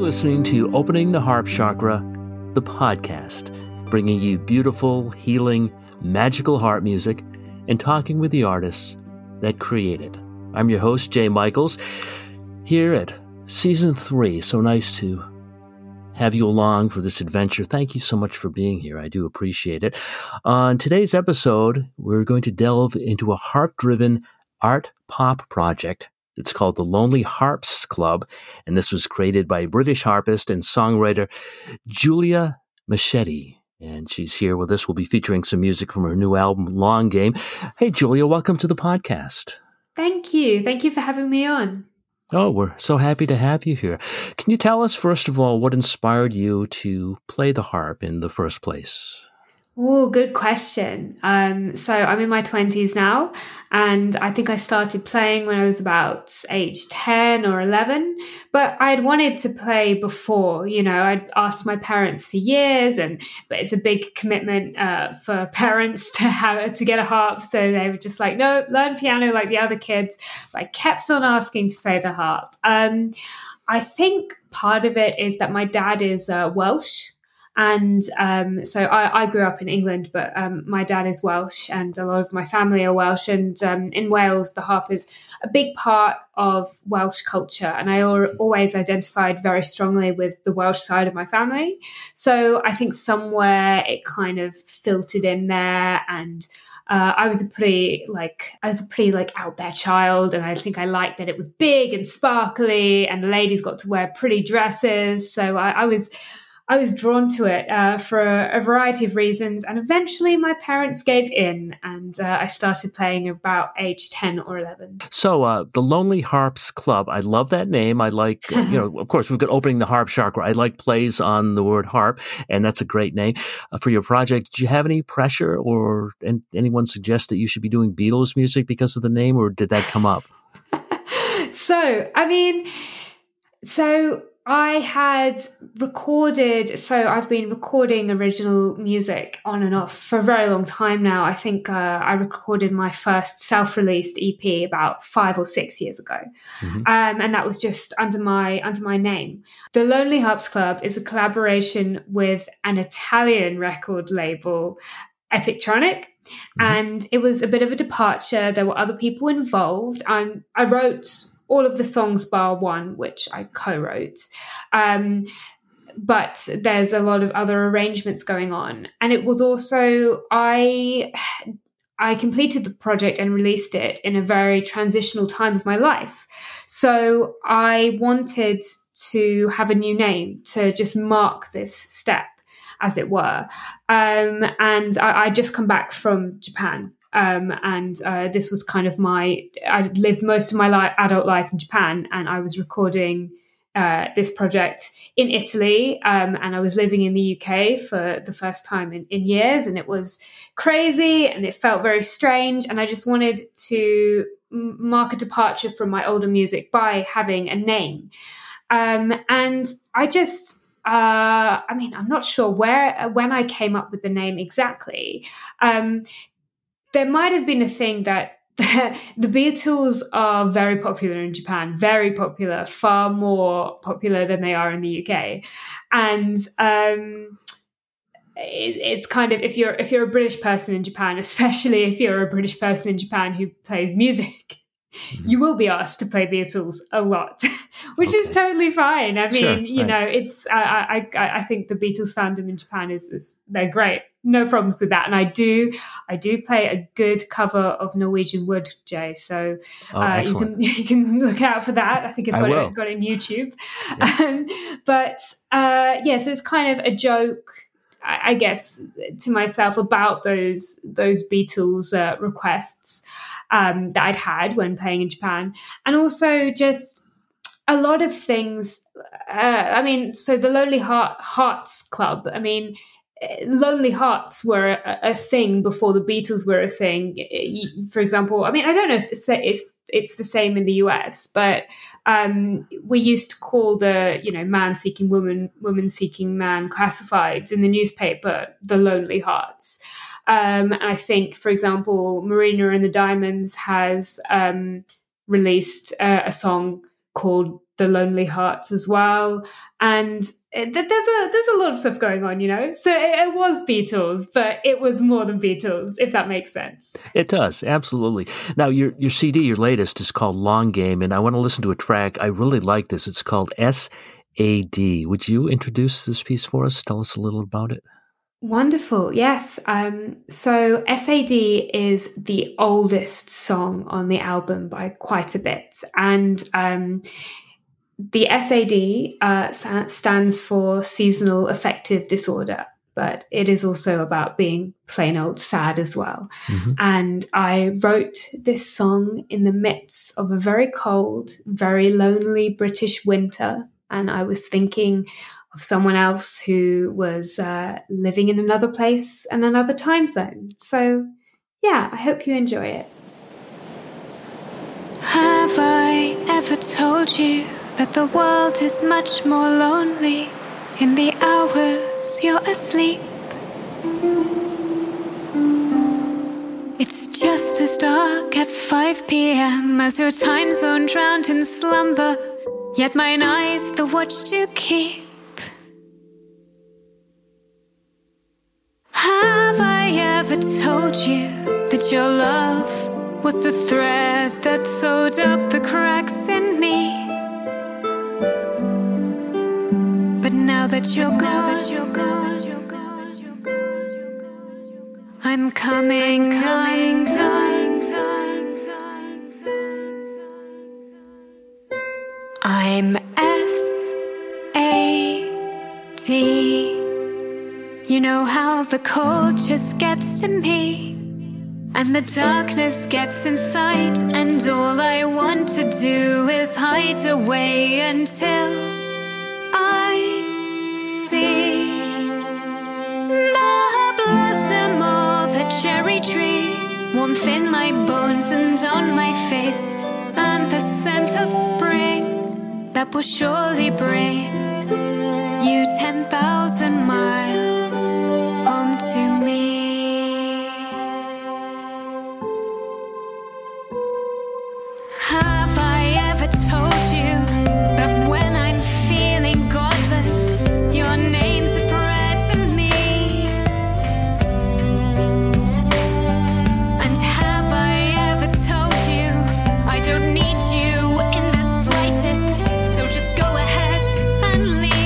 listening to Opening the Harp Chakra, the podcast, bringing you beautiful, healing, magical harp music and talking with the artists that create it. I'm your host, Jay Michaels, here at Season 3. So nice to have you along for this adventure. Thank you so much for being here. I do appreciate it. On today's episode, we're going to delve into a harp-driven art pop project. It's called the Lonely Harps Club, and this was created by British harpist and songwriter Julia Machete. And she's here with us. We'll be featuring some music from her new album, Long Game. Hey, Julia, welcome to the podcast. Thank you. Thank you for having me on. Oh, we're so happy to have you here. Can you tell us, first of all, what inspired you to play the harp in the first place? Oh, good question. So I'm in my 20s now, and I think I started playing when I was about age 10 or 11, but I'd wanted to play before. I'd asked my parents for years, but it's a big commitment for parents to get a harp, so they were just like, no, learn piano like the other kids. But I kept on asking to play the harp. I think part of it is that my dad is Welsh. And so I grew up in England, but my dad is Welsh and a lot of my family are Welsh. And in Wales, the harp is a big part of Welsh culture. And I always identified very strongly with the Welsh side of my family. So I think somewhere it kind of filtered in there. And I was a pretty out there child. And I think I liked that it was big and sparkly and the ladies got to wear pretty dresses. So I was drawn to it for a variety of reasons, and eventually my parents gave in, and I started playing about age 10 or 11. So the Lonely Harps Club, I love that name. I like, of course, we've got Opening the Harp Chakra. I like plays on the word harp, and that's a great name for your project. Did you have any pressure or anyone suggest that you should be doing Beatles music because of the name, or did that come up? I've been recording original music on and off for a very long time now. I think I recorded my first self-released EP about 5 or 6 years ago. Mm-hmm. And that was just under my name. The Lonely Harps Club is a collaboration with an Italian record label, Epictronic. Mm-hmm. And it was a bit of a departure. There were other people involved. I wrote all of the songs bar one, which I co-wrote. But there's a lot of other arrangements going on. And it was also, I completed the project and released it in a very transitional time of my life. So I wanted to have a new name to just mark this step, as it were. And I just come back from Japan. This was kind of I lived most of my adult life in Japan, and I was recording this project in Italy, and I was living in the UK for the first time in years, and it was crazy and it felt very strange, and I just wanted to mark a departure from my older music by having a name. And I just I'm not sure when I came up with the name exactly. There might have been a thing that the Beatles are very popular in Japan, very popular, far more popular than they are in the UK. And it's kind of, if you're a British person in Japan, especially if you're a British person in Japan who plays music, you will be asked to play Beatles a lot, which is totally fine. I mean, sure, it's I think the Beatles fandom in Japan is they're great, no problems with that. And I do play a good cover of Norwegian Wood, Jay. So you can look out for that. I think I've got it on YouTube. Yeah. So it's kind of a joke, I guess, to myself about those Beatles requests that I'd had when playing in Japan, and also just a lot of things. So the Lonely Hearts Club. I mean, Lonely Hearts were a thing before the Beatles were a thing. For example, I mean, I don't know if it's the same in the US, but we used to call the man seeking woman, woman seeking man classifieds in the newspaper the Lonely Hearts. And I think, for example, Marina and the Diamonds has released a song called the Lonely Hearts as well. And there's a lot of stuff going on, So it was Beatles, but it was more than Beatles, if that makes sense. It does, absolutely. Now, your CD, your latest, is called Long Game, and I want to listen to a track. I really like this. It's called S.A.D. Would you introduce this piece for us? Tell us a little about it. Wonderful. Yes. So S.A.D. is the oldest song on the album by quite a bit. And the S.A.D. Stands for Seasonal Affective Disorder, but it is also about being plain old sad as well. Mm-hmm. And I wrote this song in the midst of a very cold, very lonely British winter. And I was thinking of someone else who was living in another place and another time zone. So, yeah, I hope you enjoy it. Have I ever told you that the world is much more lonely in the hours you're asleep? It's just as dark at 5 p.m. as your time zone drowned in slumber, yet mine eyes the watch to keep. Have I ever told you that your love was the thread that sewed up the cracks in me? But now that you're gone, I'm coming undone. I'm S.A.D. You know how the cold just gets to me, and the darkness gets inside, and all I want to do is hide away until I see the blossom of a cherry tree, warmth in my bones and on my face, and the scent of spring that will surely bring you 10,000 miles home to me. Have I ever told you that when I'm feeling godless, your name's a prayer to me? And have I ever told you I don't need you in the slightest, so just go ahead and leave?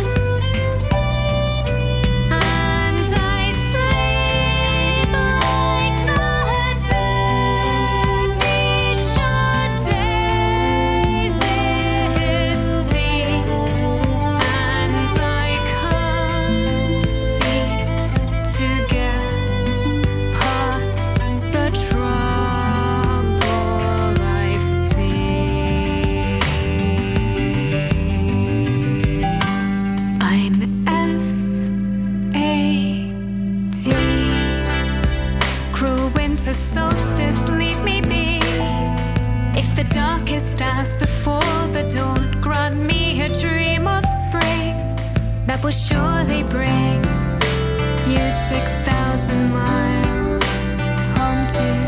Solstice, leave me be. If the darkest hours before the dawn grant me a dream of spring that will surely bring you 6,000 miles home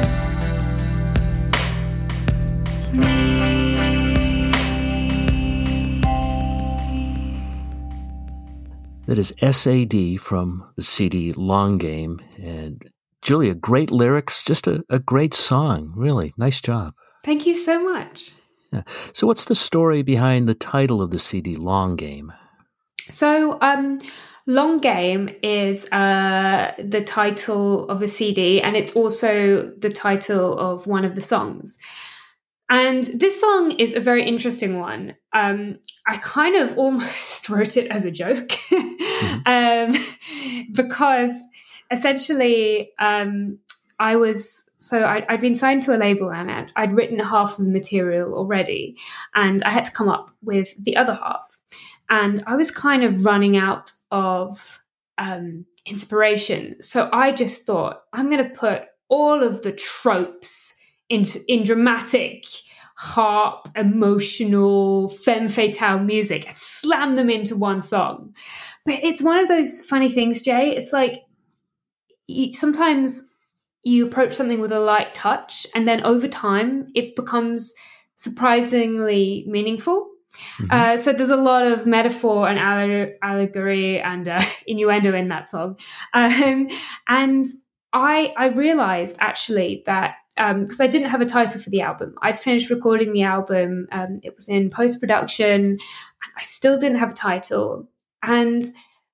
to me. That is S.A.D. from the CD Long Game. And Julia, great lyrics, just a great song. Really, nice job. Thank you so much. Yeah. So what's the story behind the title of the CD, Long Game? So Long Game is the title of the CD, and it's also the title of one of the songs. And this song is a very interesting one. I kind of almost wrote it as a joke because essentially, I'd been signed to a label and I'd written half of the material already, and I had to come up with the other half. And I was kind of running out of inspiration. So I just thought, I'm going to put all of the tropes in dramatic, harp, emotional, femme fatale music and slam them into one song. But it's one of those funny things, Jay. It's like, sometimes you approach something with a light touch, and then over time it becomes surprisingly meaningful. So there's a lot of metaphor and allegory and innuendo in that song. And I realized actually that because I didn't have a title for the album. I'd finished recording the album. It was in post-production. And I still didn't have a title. And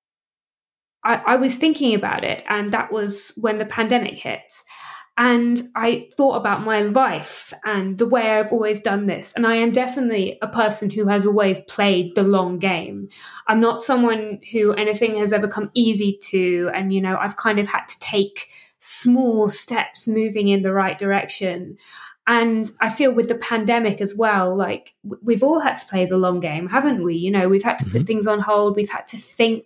I was thinking about it. And that was when the pandemic hit. And I thought about my life and the way I've always done this. And I am definitely a person who has always played the long game. I'm not someone who anything has ever come easy to. And, you know, I've kind of had to take small steps moving in the right direction. And I feel with the pandemic as well, like we've all had to play the long game, haven't we? You know, we've had to put things on hold. We've had to think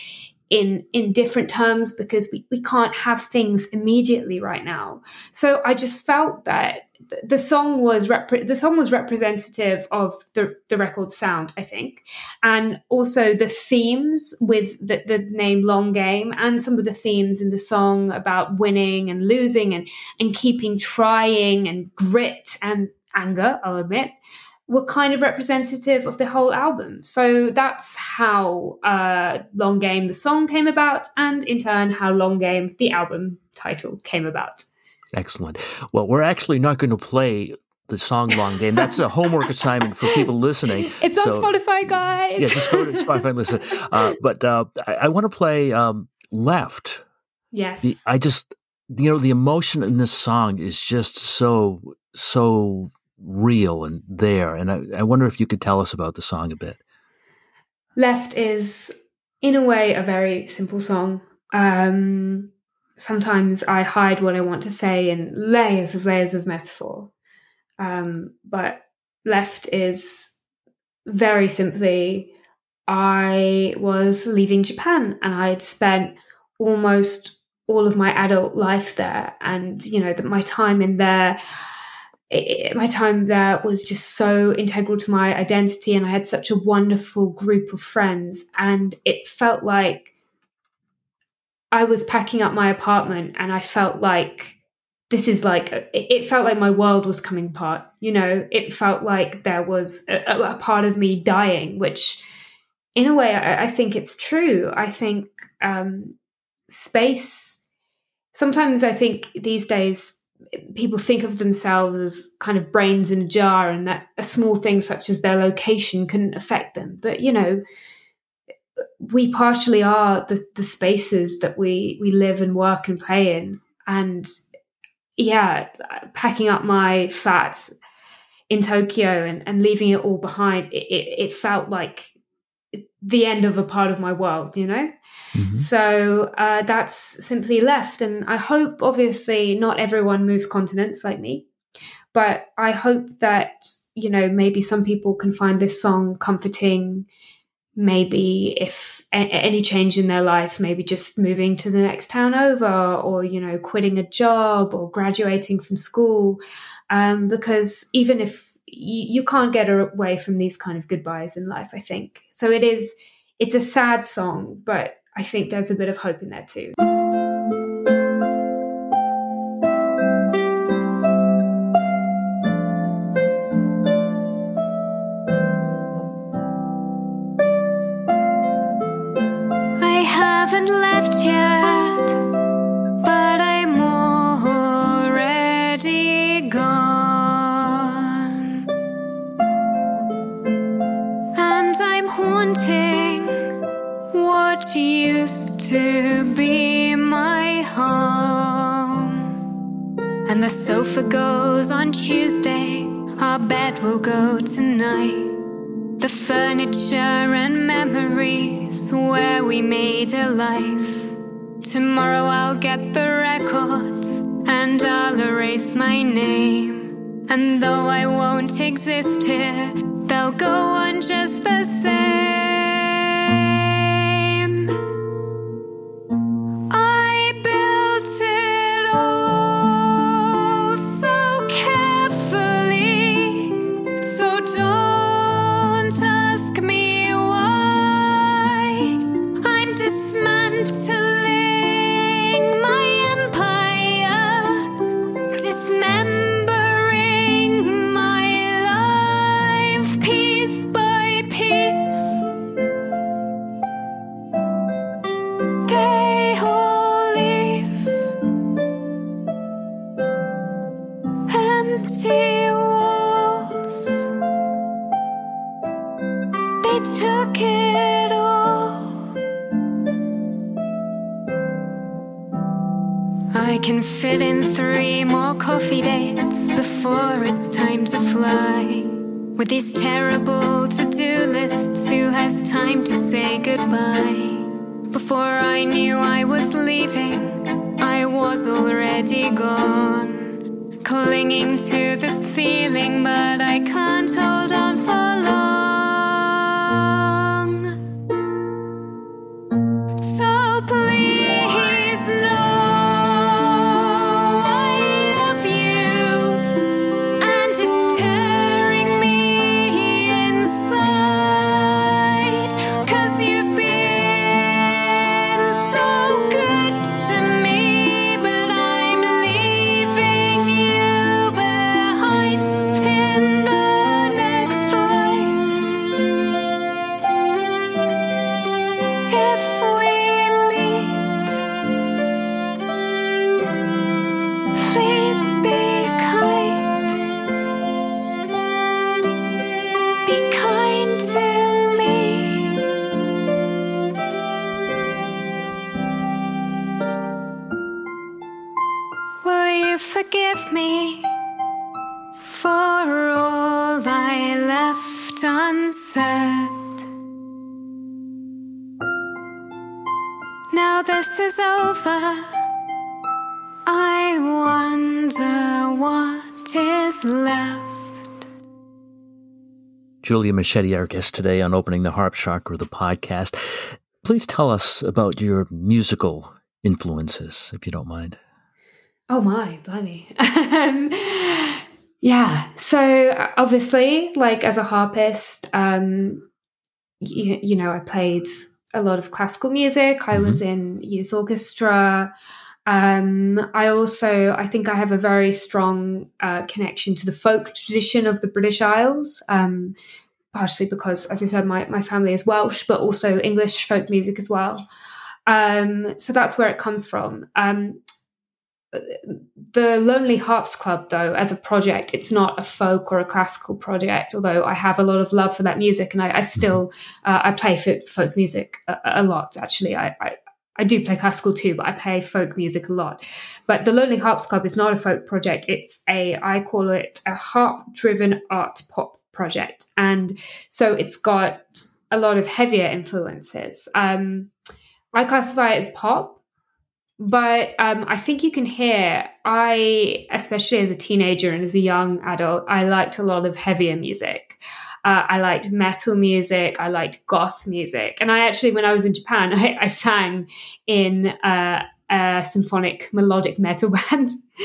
in different terms because we can't have things immediately right now. So I just felt that the song was representative of the record's sound, I think, and also the themes with the name Long Game and some of the themes in the song about winning and losing and keeping trying and grit and anger, I'll admit, were kind of representative of the whole album. So that's how Long Game, the song, came about, and in turn, how Long Game, the album title, came about. Excellent. Well, we're actually not going to play the song Long Game. That's a homework assignment for people listening. It's on Spotify, guys. Yeah, just go to Spotify and listen. But I want to play Left. Yes. The emotion in this song is just so real and there. And I wonder if you could tell us about the song a bit. Left is, in a way, a very simple song. Sometimes I hide what I want to say in layers of metaphor. But Left is very simply, I was leaving Japan and I had spent almost all of my adult life there. And, you know, that my time there was just so integral to my identity, and I had such a wonderful group of friends, and it felt like I was packing up my apartment and I felt like it felt like my world was coming apart. You know, it felt like there was a part of me dying, which in a way I think it's true. I think space, sometimes I think these days people think of themselves as kind of brains in a jar, and that a small thing such as their location couldn't affect them. But, you know, we partially are the spaces that we live and work and play in. And yeah, packing up my flat in Tokyo and leaving it all behind, it felt like the end of a part of my world, you know? Mm-hmm. So that's simply Left. And I hope, obviously, not everyone moves continents like me, but I hope that, you know, maybe some people can find this song comforting. Maybe if any change in their life, maybe just moving to the next town over, or, you know, quitting a job or graduating from school. Because even if you can't get away from these kind of goodbyes in life, I think. So it's a sad song, but I think there's a bit of hope in there too. I haven't left yet, but I'm already gone. And I'm haunting what used to be my home. And the sofa goes on Tuesday, our bed will go tonight. The furniture and memories where we made a life. Tomorrow I'll get the records and I'll erase my name. And though I won't exist here, they'll go on just the same. I built it all so carefully, so don't ask me why. I'm dismantling my empire, dismembering my life piece by empty walls. They took it all. I can fit in 3 more coffee dates before it's time to fly. With these terrible to-do lists, who has time to say goodbye? Before I knew I was leaving, I was already gone. Clinging to this feeling, but I can't hold on for long. So please know I love you, and it's tearing me inside. 'Cause you've been so good to me, but I'm leaving you behind in the next life. If we meet, please be kind. Be kind to me. Will you forgive me for all I left unsaid? Now this is over. I wonder what is left. Julia Machete, our guest today on Opening the Harp Chakra, the podcast. Please tell us about your musical influences, if you don't mind. Oh my, blimey. Yeah. So obviously, like as a harpist, you know, I played a lot of classical music. I was in youth orchestra. I think I have a very strong connection to the folk tradition of the British Isles, partially because, as I said, my family is Welsh, but also English folk music as well. So that's where it comes from. The Lonely Harps Club, though, as a project, it's not a folk or a classical project, although I have a lot of love for that music, and I still I play folk music a lot, actually. I do play classical too, but I play folk music a lot. But the Lonely Harps Club is not a folk project. It's I call it a harp-driven art pop project. And so it's got a lot of heavier influences. I classify it as pop, but I think you can hear, especially as a teenager and as a young adult, I liked a lot of heavier music. I liked metal music. I liked goth music. And I actually, when I was in Japan, I sang in a symphonic melodic metal band,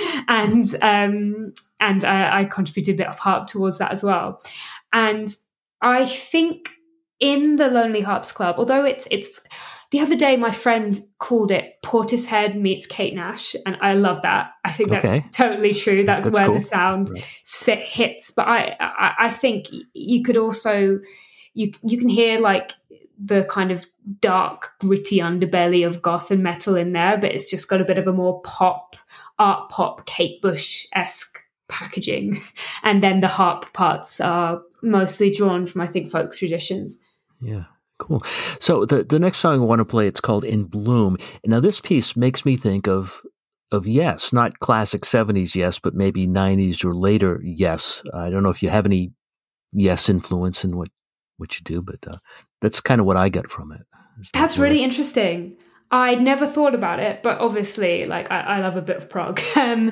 and I contributed a bit of harp towards that as well. And I think in the Lonely Harps Club, although it's the other day my friend called it Portishead meets Kate Nash, and I love that. I think that's totally true. That's where cool. The sound hits. But I think you could also you can hear like the kind of dark, gritty underbelly of goth and metal in there, but it's just got a bit of a more art pop, Kate Bush-esque packaging. And then the harp parts are mostly drawn from, I think, folk traditions. Yeah. Cool. So the next song I want to play, it's called In Bloom. Now this piece makes me think of Yes, not classic 70s Yes, but maybe 90s or later Yes. I don't know if you have any Yes influence in what you do, but that's kind of what I get from it. That's really interesting. I'd never thought about it, but obviously, like I love a bit of prog. I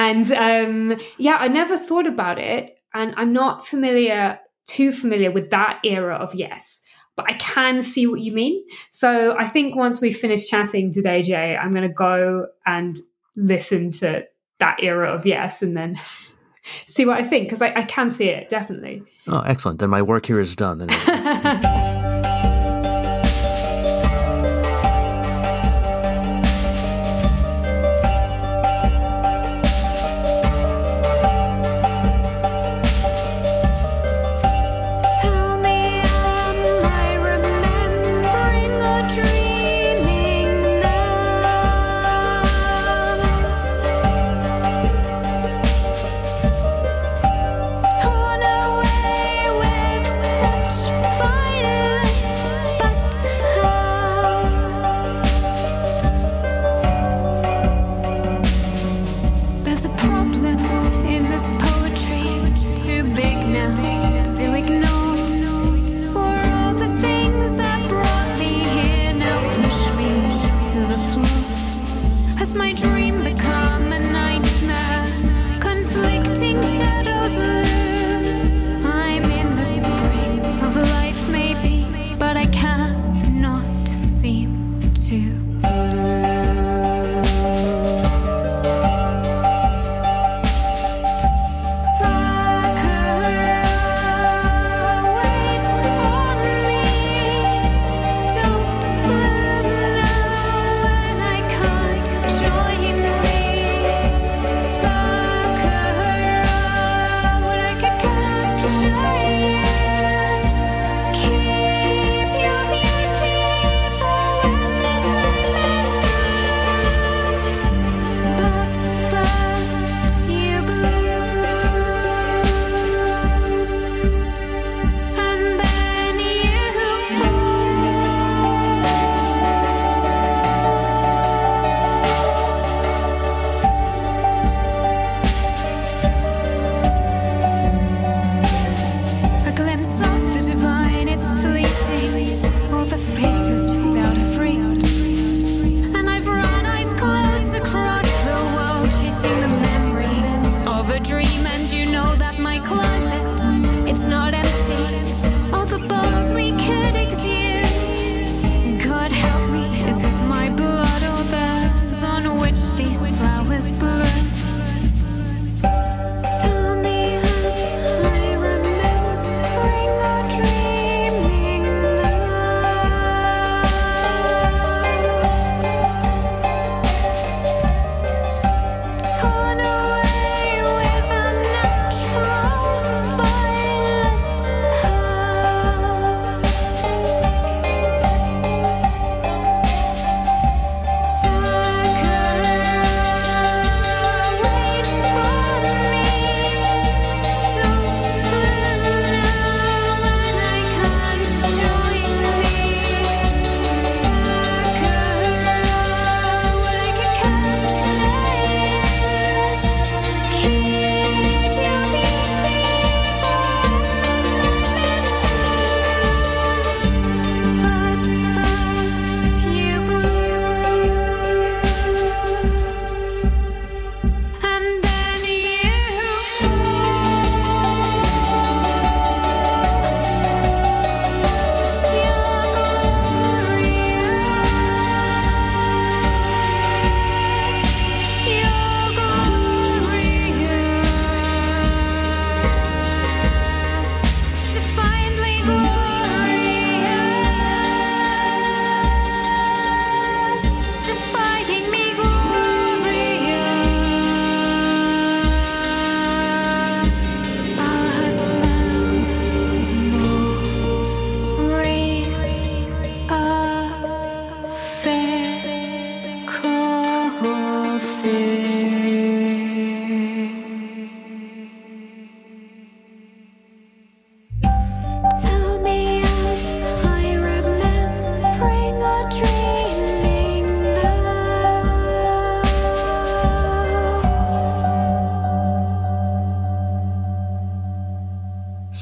never thought about it, and I'm not too familiar with that era of Yes. But I can see what you mean. So I think once we finish chatting today, Jay, I'm going to go and listen to that era of Yes and then see what I think, because I can see it, definitely. Oh, excellent. Then my work here is done.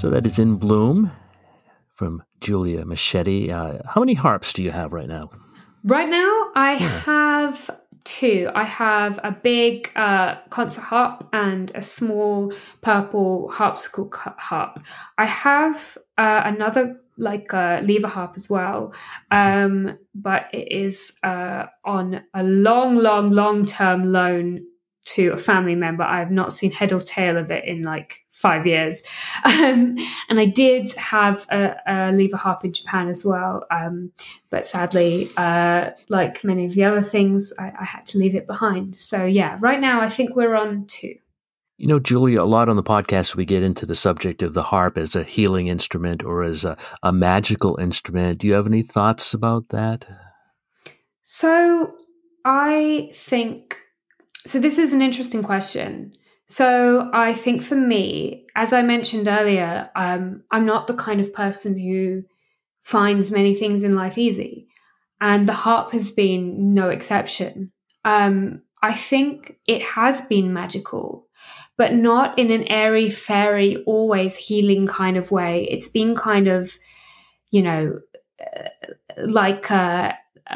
So that is In Bloom from Julia Machete. How many harps do you have right now? Right now, I have two. I have a big concert harp and a small purple harpsichord harp. I have another lever harp as well, but it is on a long-term loan to a family member. I have not seen head or tail of it in 5 years. And I did have a lever harp in Japan as well. But sadly, like many of the other things, I had to leave it behind. So yeah, right now I think we're on two. You know, Julia, a lot on the podcast, we get into the subject of the harp as a healing instrument or as a magical instrument. Do you have any thoughts about that? So this is an interesting question. So I think for me, as I mentioned earlier, I'm not the kind of person who finds many things in life easy. And the harp has been no exception. I think it has been magical, but not in an airy, fairy, always healing kind of way. It's been kind of, like a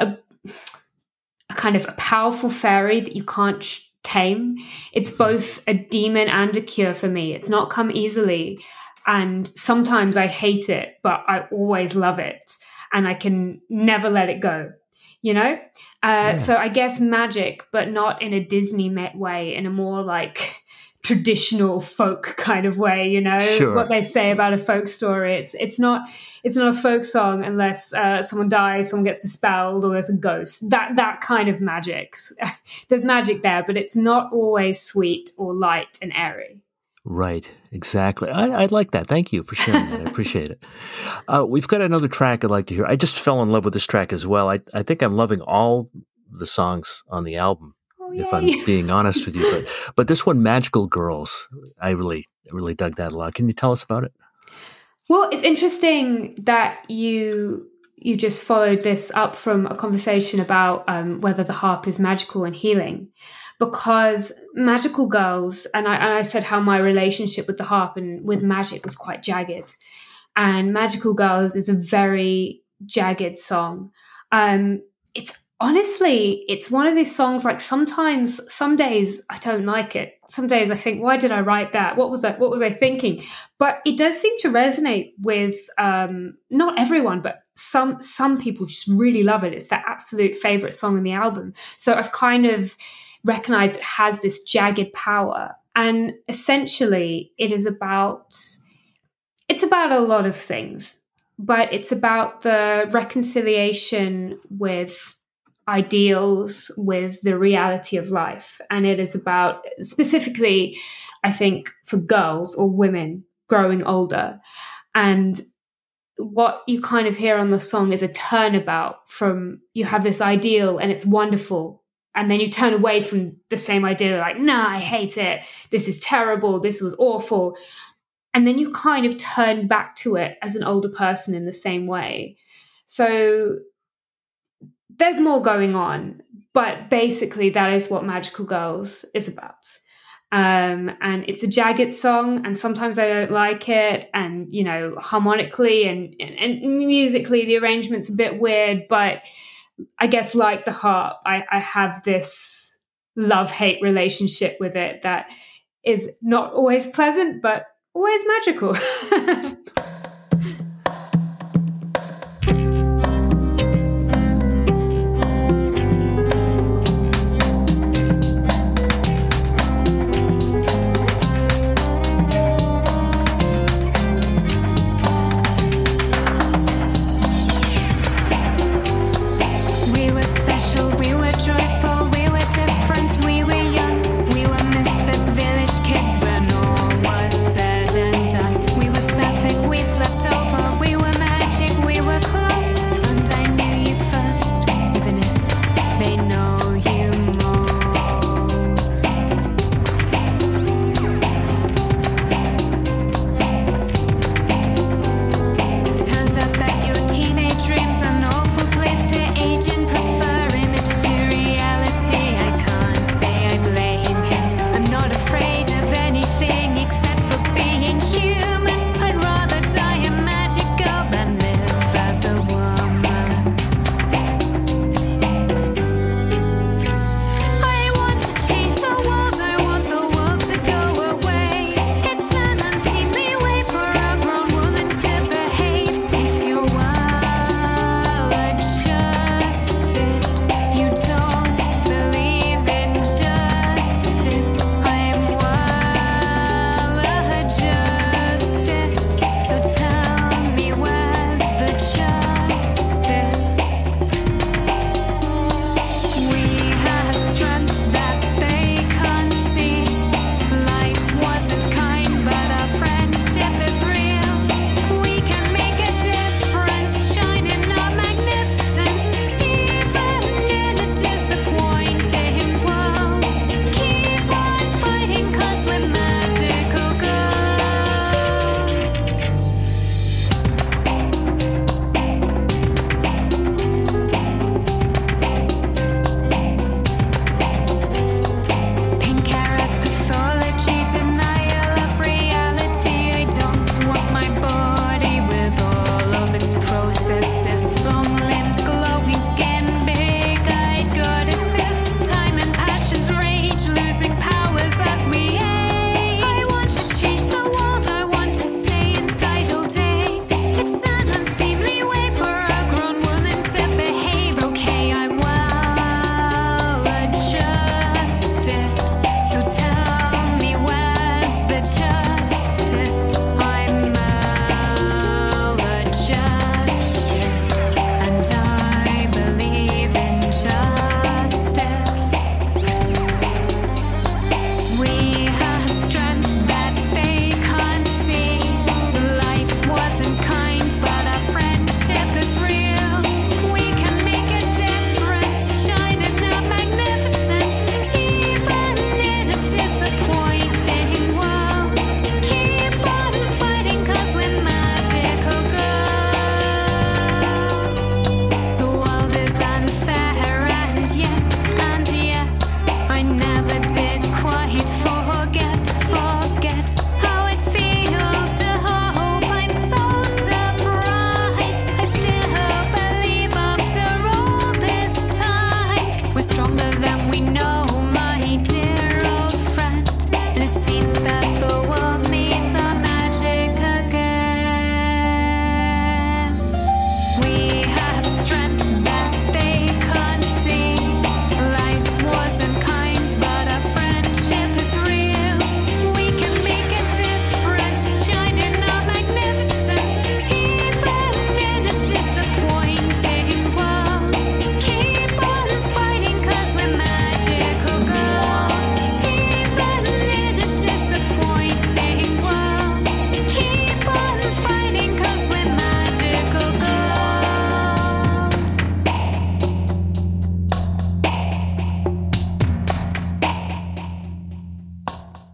kind of a powerful fairy that you can't tame. It's both a demon and a cure for me. It's not come easily. And sometimes I hate it, but I always love it. And I can never let it go, So I guess magic, but not in a Disney way, in a more traditional folk kind of way, Sure. What they say about a folk story. It's not a folk song unless someone dies, someone gets expelled, or there's a ghost. That kind of magic. There's magic there, but it's not always sweet or light and airy. Right, exactly. I like that. Thank you for sharing that. I appreciate it. We've got another track I'd like to hear. I just fell in love with this track as well. I think I'm loving all the songs on the album. If I'm being honest with you, but this one, Magical Girls, I really dug that a lot. Can you tell us about it? Well, it's interesting that you just followed this up from a conversation about whether the harp is magical and healing, because Magical Girls, and I said how my relationship with the harp and with magic was quite jagged, and Magical Girls is a very jagged song. Honestly, it's one of these songs, sometimes, some days I don't like it. Some days I think, why did I write that? What was I thinking? But it does seem to resonate with not everyone, but some people just really love it. It's their absolute favorite song in the album. So I've kind of recognized it has this jagged power. And essentially it's about a lot of things, but it's about the reconciliation with ideals, with the reality of life. And it is about, specifically, I think, for girls or women growing older. And what you kind of hear on the song is a turnabout from, you have this ideal and it's wonderful, and then you turn away from the same ideal, no, I hate it, this is terrible, this was awful. And then you kind of turn back to it as an older person in the same way. So there's more going on, but basically that is what Magical Girls is about. And it's a jagged song, and sometimes I don't like it, and harmonically and musically the arrangement's a bit weird, but I guess like the harp, I have this love-hate relationship with it that is not always pleasant, but always magical. We were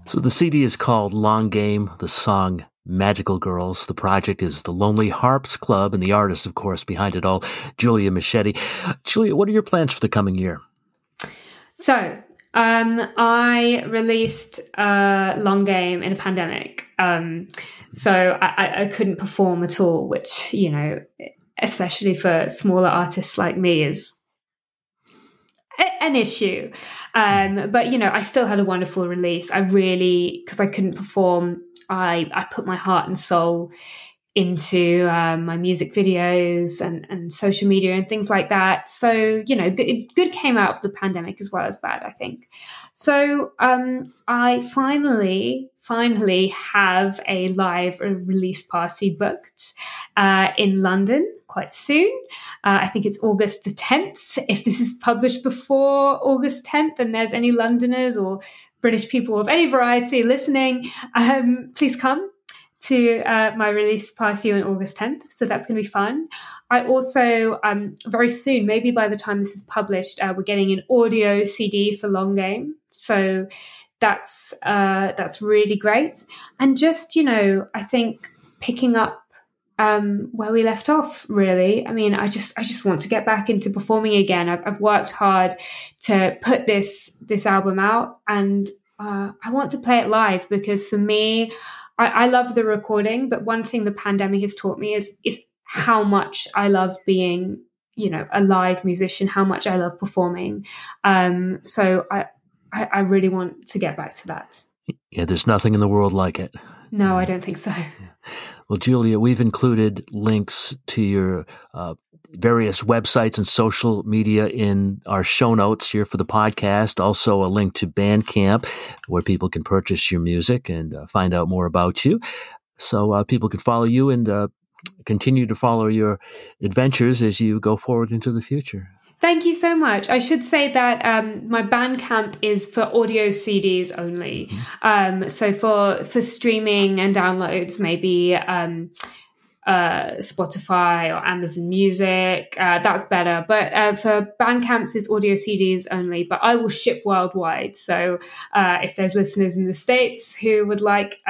So the CD is called Long Game, the song Magical Girls. The project is the Lonely Harps Club, and the artist, of course, behind it all, Giulia Mascetti. Giulia, what are your plans for the coming year? So I released Long Game in a pandemic. So I couldn't perform at all, which, you know, especially for smaller artists like me is an issue. But, you know, I still had a wonderful release. I really, because I couldn't perform, I put my heart and soul into my music videos and social media and things like that. So, you know, good came out of the pandemic as well as bad, I think. So I finally have a live release party booked in London quite soon. I think it's August the 10th. If this is published before August 10th and there's any Londoners or British people of any variety listening, please come to my release party on August 10th. So that's going to be fun. I also, very soon, maybe by the time this is published, we're getting an audio CD for Long Game. So that's really great. And just, you know, I think picking up where we left off, really. I mean, I just want to get back into performing again. I've worked hard to put this album out, and I want to play it live because for me, I love the recording, but one thing the pandemic has taught me is how much I love being, you know, a live musician, how much I love performing. So I really want to get back to that. Yeah, there's nothing in the world like it. No, I don't think so. Well, Giulia, we've included links to your various websites and social media in our show notes here for the podcast. Also, a link to Bandcamp where people can purchase your music and find out more about you. So people can follow you and continue to follow your adventures as you go forward into the future. Thank you so much. I should say that my Bandcamp is for audio CDs only. So for streaming and downloads, maybe Spotify or Amazon Music, that's better. But for Bandcamps, it's audio CDs only. But I will ship worldwide. So if there's listeners in the States who would like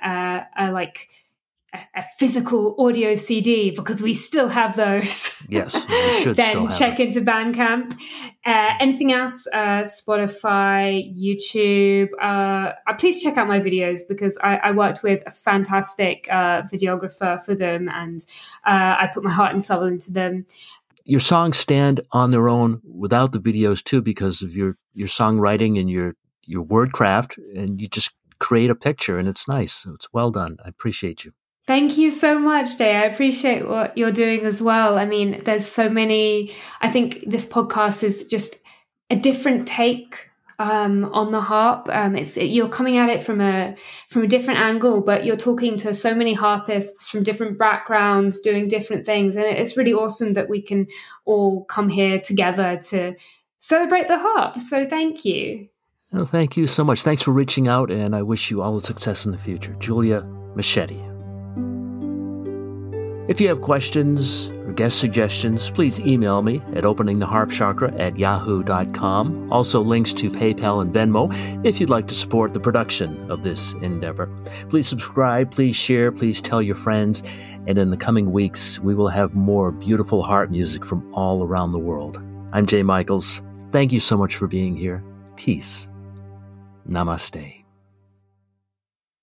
a physical audio CD, because we still have those. Yes, we should then still have check it. into Bandcamp. Anything else? Spotify, YouTube. Please check out my videos because I worked with a fantastic videographer for them, and I put my heart and soul into them. Your songs stand on their own without the videos too, because of your songwriting and your word craft, and you just create a picture, and it's nice. So it's well done. I appreciate you. Thank you so much, Day. I appreciate what you're doing as well. I mean, there's so many. I think this podcast is just a different take on the harp. You're coming at it from a different angle, but you're talking to so many harpists from different backgrounds, doing different things, and it's really awesome that we can all come here together to celebrate the harp. So thank you. Well, thank you so much. Thanks for reaching out, and I wish you all the success in the future. Giulia Mascetti. If you have questions or guest suggestions, please email me at openingtheharpchakra@yahoo.com. Also links to PayPal and Venmo if you'd like to support the production of this endeavor. Please subscribe, please share, please tell your friends. And in the coming weeks, we will have more beautiful harp music from all around the world. I'm Jay Michaels. Thank you so much for being here. Peace. Namaste.